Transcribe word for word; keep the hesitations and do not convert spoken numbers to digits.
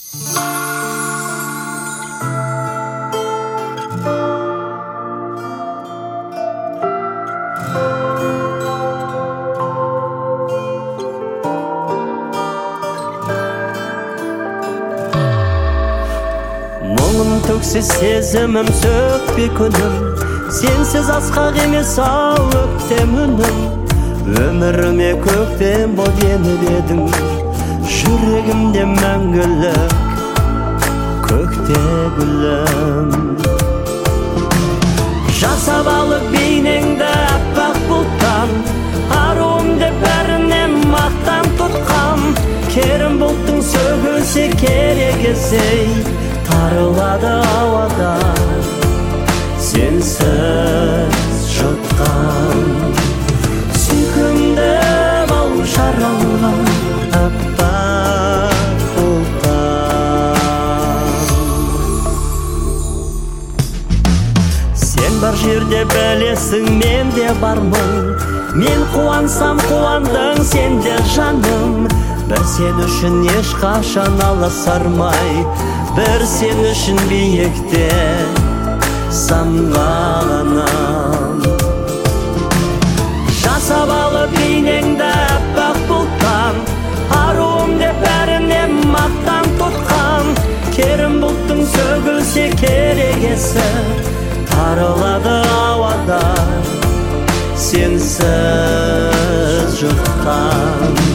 Мұңым төксе сезімім сөкпе күнім, сенсіз асқақ емес ау өктем үнім. Өміріме көктем болып еніп едің, жүрегімде мәңгілік көкте гүлім. Жасап алып бейнеңді аппақ бұлттан, аруымды бәрінен мақтан тұтқам. Керім бұлттың сөгілсе керек есей, тарылады ауада сенсіз жұтқан. Сүйкімді бал жаралған аппақ бұлттан. Сен бар жерде білесің, мен де бармын. Мен қуансам қуандың сен де жаным. Бір сен үшін ешқашан аласармай, бір сен үшін биікте самғағанам. Жасап алып бейнеңді аппақ бұлттан, аруымды бәрінен мақтан тұтқам. Керім бұлттың сөгілсе керек есі, тарылады ауада сенсіз жұтқан.